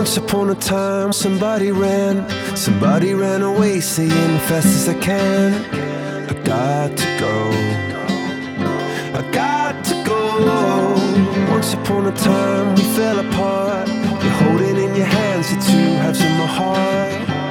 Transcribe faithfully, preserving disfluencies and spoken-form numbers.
Once upon a time, somebody ran, somebody ran away, saying fast as I can, I got to go, I got to go. Once upon a time, we fell apart. You're holding in your hands the two halves of my heart.